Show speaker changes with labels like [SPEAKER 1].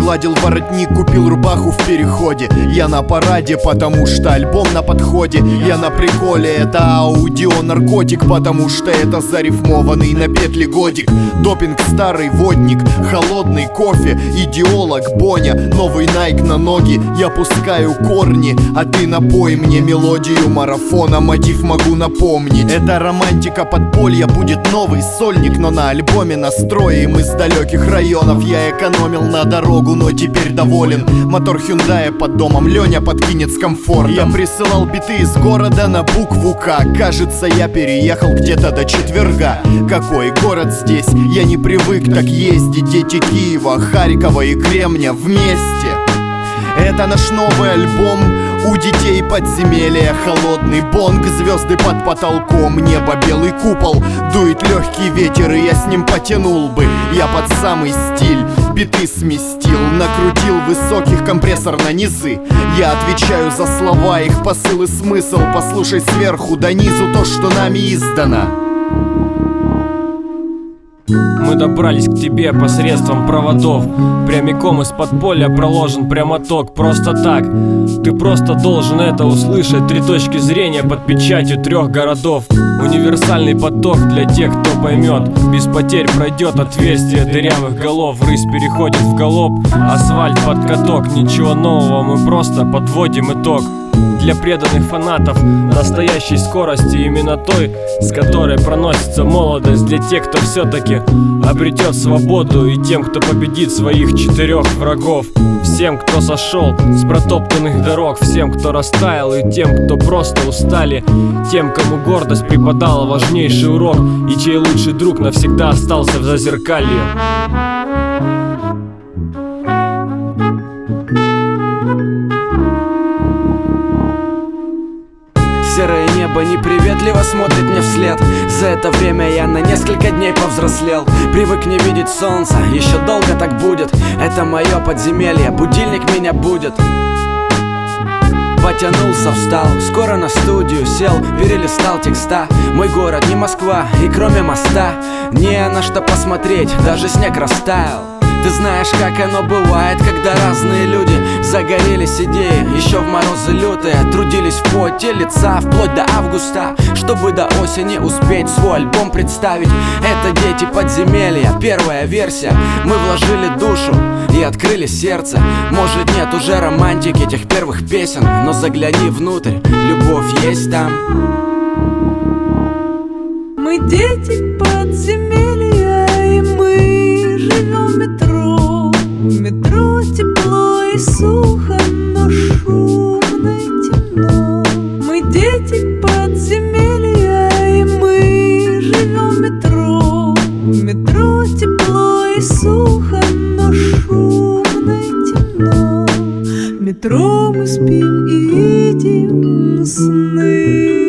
[SPEAKER 1] Пригладил воротник, купил рубаху в переходе. Я на параде, потому что альбом на подходе. Я на приколе, это аудио наркотик, потому что это зарифмованный на петли годик. Допинг старый водник, холодный кофе, идеолог Боня, новый Найк на ноги. Я пускаю корни, а ты напой мне мелодию марафона, мотив могу напомнить. Это романтика подполья, будет новый сольник, но на альбоме настроим из далеких районов. Я экономил на дорогу, но теперь доволен. Мотор Hyundai под домом, Леня подкинет с комфортом. Я присылал биты из города на букву К. Кажется, я переехал где-то до четверга. Какой город здесь? Я не привык так ездить. Дети Киева, Харькова и Кремня вместе. Это наш новый альбом. У детей подземелья, холодный бонг, звезды под потолком, небо белый купол. Дует легкий ветер, и я с ним потянул бы. Я под самый стиль биты сместил, накрутил высоких компрессор на низы. Я отвечаю за слова, их посыл и смысл. Послушай сверху до низу то, что нами издано.
[SPEAKER 2] Мы добрались к тебе посредством проводов. Прямиком из подполья проложен прямоток. Просто так, ты просто должен это услышать. 3 точки зрения под печатью 3 городов. Универсальный поток для тех, кто поймет. Без потерь пройдет отверстие дырявых голов. Рысь переходит в галоп, асфальт под каток. Ничего нового, мы просто подводим итог. Для преданных фанатов настоящей скорости, именно той, с которой проносится молодость. Для тех, кто все-таки обретет свободу, и тем, кто победит своих 4 врагов. Всем, кто сошел с протоптанных дорог, всем, кто растаял, и тем, кто просто устали. Тем, кому гордость преподала важнейший урок, и чей лучший друг навсегда остался в зазеркалье.
[SPEAKER 3] Серое небо неприветливо смотрит мне вслед. За это время я на несколько дней повзрослел. Привык не видеть солнца, еще долго так будет. Это мое подземелье, будильник меня будет. Потянулся, встал, скоро на студию сел, перелистал текста. Мой город не Москва, и кроме моста не на что посмотреть, даже снег растаял. Ты знаешь, как оно бывает, когда разные люди загорелись идеей еще в морозы лютые, трудились в поте лица вплоть до августа, чтобы до осени успеть свой альбом представить. Это дети подземелья, первая версия. Мы вложили душу и открыли сердце. Может, нет уже романтики тех первых песен, но загляни внутрь, любовь есть там.
[SPEAKER 4] Мы дети подземелья, и мы живем в метро. В метро тепло и сухо, но шумно и темно. Мы дети подземелья, и мы живем в метро. В метро тепло и сухо, но шумно и темно. В метро мы спим и видим сны.